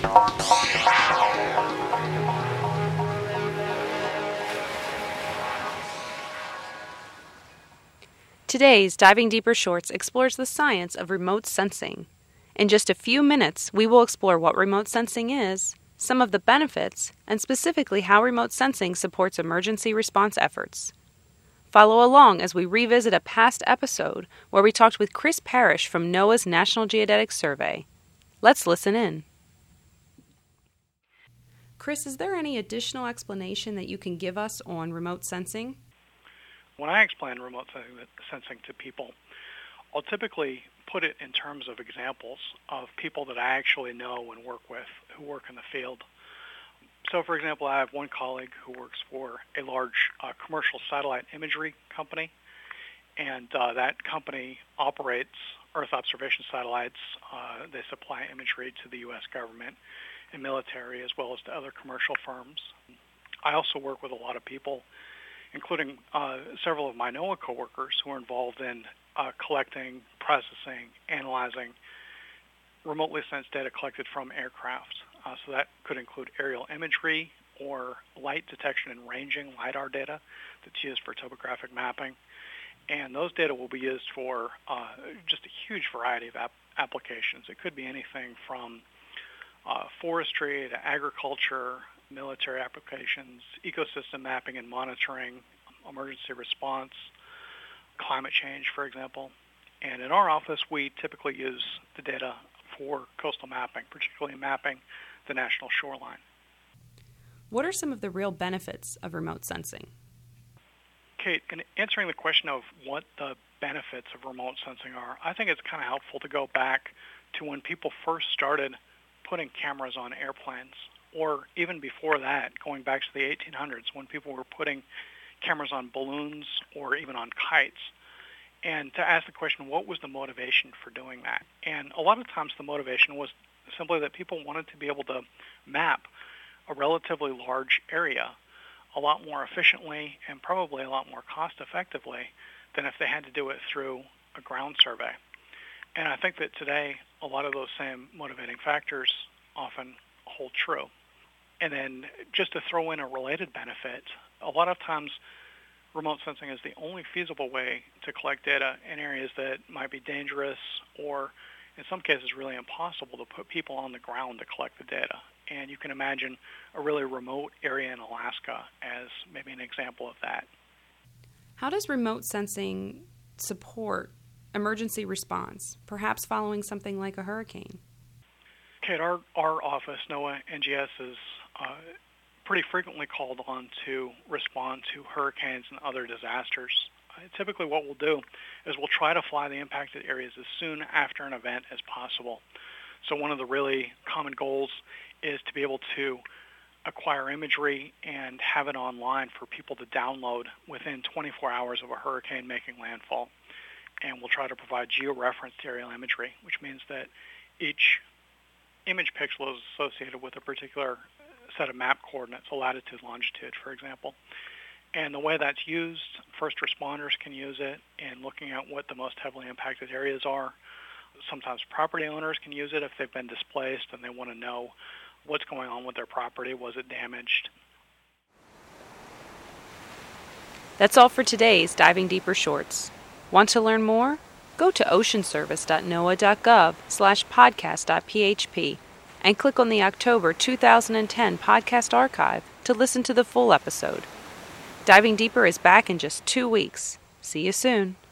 Today's Diving Deeper Shorts explores the science of remote sensing. In just a few minutes, we will explore what remote sensing is, some of the benefits, and specifically how remote sensing supports emergency response efforts. Follow along as we revisit a past episode where we talked with Chris Parrish from NOAA's National Geodetic Survey. Let's listen in. Chris, is there any additional explanation that you can give us on remote sensing? When I explain remote sensing to people, I'll typically put it in terms of examples of people that I actually know and work with who work in the field. So, for example, I have one colleague who works for a large commercial satellite imagery company, and that company operates Earth observation satellites. They supply imagery to the U.S. government and military as well as to other commercial firms. I also work with a lot of people, including several of my NOAA coworkers who are involved in collecting, processing, analyzing remotely sensed data collected from aircraft. So that could include aerial imagery or light detection and ranging, LiDAR data that's used for topographic mapping. And those data will be used for just a huge variety of applications. It could be anything from forestry to agriculture, military applications, ecosystem mapping and monitoring, emergency response, climate change, for example. And in our office, we typically use the data for coastal mapping, particularly mapping the national shoreline. What are some of the real benefits of remote sensing? Kate, in answering the question of what the benefits of remote sensing are, I think it's kind of helpful to go back to when people first started putting cameras on airplanes, or even before that, going back to the 1800s, when people were putting cameras on balloons or even on kites, and to ask the question, what was the motivation for doing that? And a lot of times the motivation was simply that people wanted to be able to map a relatively large area a lot more efficiently and probably a lot more cost-effectively than if they had to do it through a ground survey. And I think that today a lot of those same motivating factors often hold true. And then just to throw in a related benefit, a lot of times remote sensing is the only feasible way to collect data in areas that might be dangerous or in some cases really impossible to put people on the ground to collect the data. And you can imagine a really remote area in Alaska as maybe an example of that. How does remote sensing support emergency response, perhaps following something like a hurricane? Kate, our office, NOAA NGS, is pretty frequently called on to respond to hurricanes and other disasters. Typically what we'll do is we'll try to fly the impacted areas as soon after an event as possible. So one of the really common goals is to be able to acquire imagery and have it online for people to download within 24 hours of a hurricane making landfall. And we'll try to provide georeferenced aerial imagery, which means that each image pixel is associated with a particular set of map coordinates, a latitude, longitude, for example. And the way that's used, first responders can use it in looking at what the most heavily impacted areas are. Sometimes property owners can use it if they've been displaced and they want to know what's going on with their property. Was it damaged? That's all for today's Diving Deeper Shorts. Want to learn more? Go to oceanservice.noaa.gov/podcast.php and click on the October 2010 podcast archive to listen to the full episode. Diving Deeper is back in just 2 weeks. See you soon.